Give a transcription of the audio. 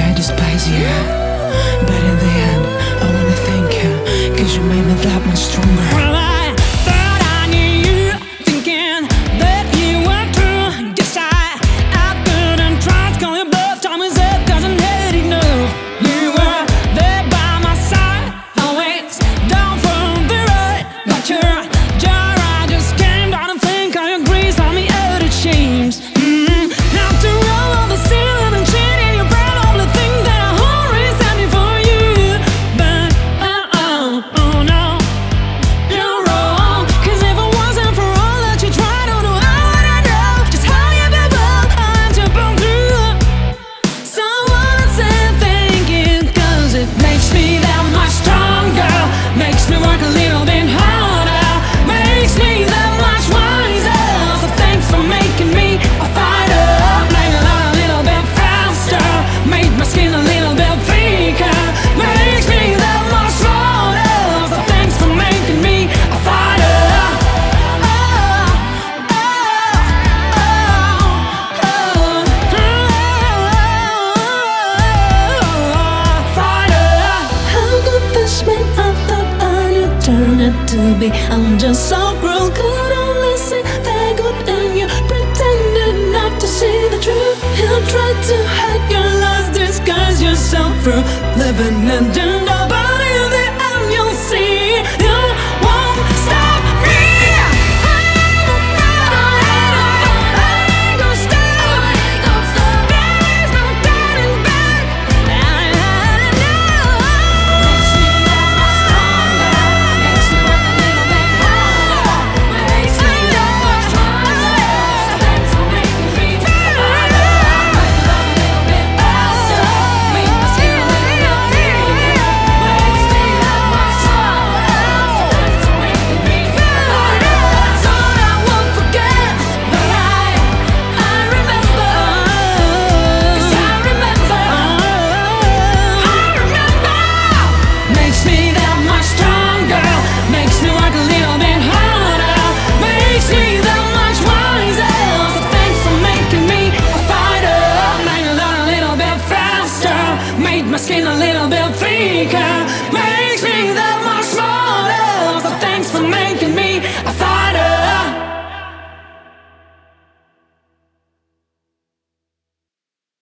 I despise you, but in the end I wanna thank you, 'cause you made me that much stronger. Well, I thought I knew you, thinking that you were true. Guess I couldn't trust, call your bluff. Time is up, 'cause I'm had enough. You were there by my side, always down for the ride. But your jar, I just came down and think all your grace on me out of shames. After all the stealing and cheating, you probably think that I always had me for you. But oh no, you're wrong. 'Cause if it wasn't for all that you tried, I don't know how would I know just how you people had to burn through. So I wanna say thank you, 'cause it makes me that much stronger, makes me work a little bit harder, makes me that much wiser. So thanks for making me a fighter, made me learn a little bit faster, made my skin a little bit thicker, makes me that much stronger. So thanks for making me a fighter. Fighter. How could this be? I thought I knew turn it to be. I'm just so cruel, could only see the good in you, pretended not to see the truth. You tried to hide your lies, disguise yourself through living legend. But in the end you'll see you won't stop me. I ain't gonna stop. There's no turning back. I had enough. Makes me that much stronger, makes me work a little bit harder, makes me that much wiser. So thanks for making me a fighter. Made me love a little bit faster, made my skin a little bit thicker, makes me that much stronger. So thanks for making me a fighter. Thought I won't forget, but I remember. 'Cause I remember. Makes me that much stronger, makes me work a little bit harder, makes me that much wiser. So thanks for making me a fighter, made me learn a little bit faster, made my skin a little bit thicker.